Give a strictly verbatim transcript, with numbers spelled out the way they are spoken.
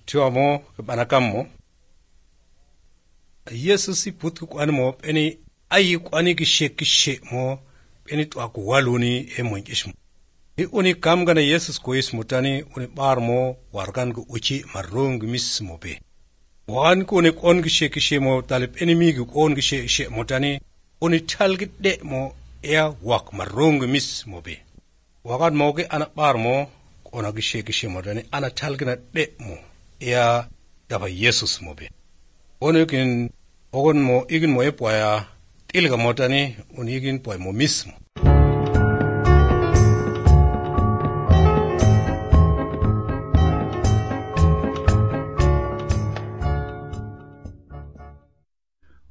tiwa mo banakam mo Yesu si putu kwan mo peni ayi kwani gishe gishe mo peni to aku waluni e mo ngishmo I uni kam gana Yesus ko is mutani uni bar mo wargan go uchi marung mis mo be wan ko uni kon gishe gishe mo talib enemy go kon gishe gishe mutani uni talgide mo ya wak marung mis mo be wagan mo ge ana bar mo ona gishe gishe mutani ana talgina de mo ya daba Yesus mo be uni kin ogon mo igin mo e poya tilga motani uni igin poy mo mis mo